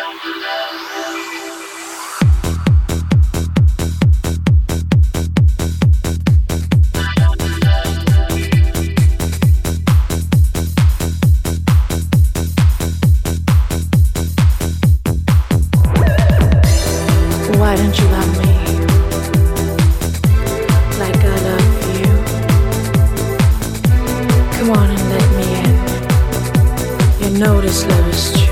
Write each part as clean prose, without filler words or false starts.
Why don't you love me like I love you? Come on and let me in. You know this love is true.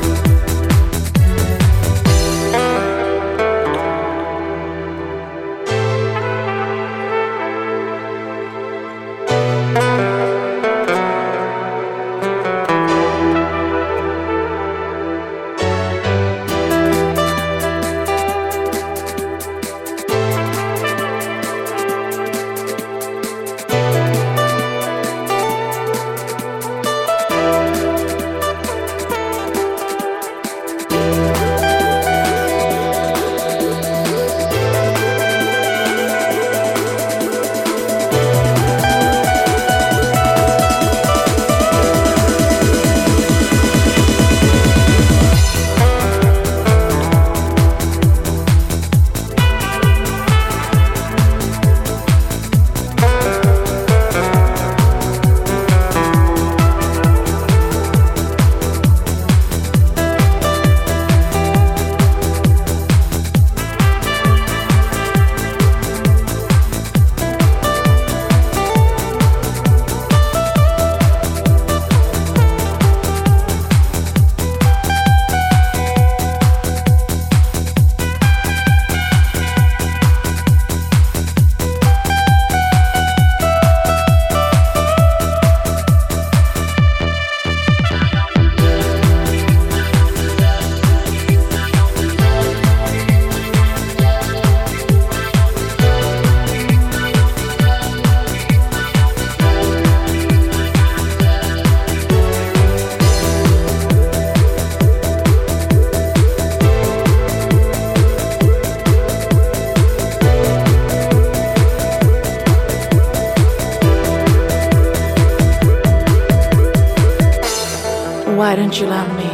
Why don't you love me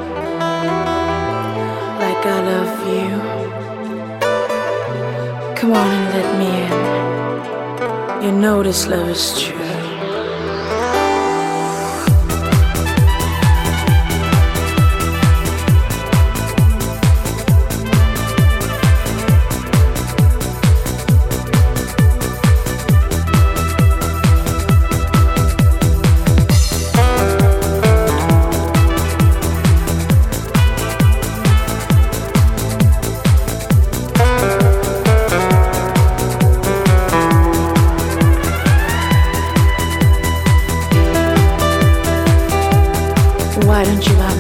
like I love you? Come on and let me in. You know this love is true. Why don't you lie?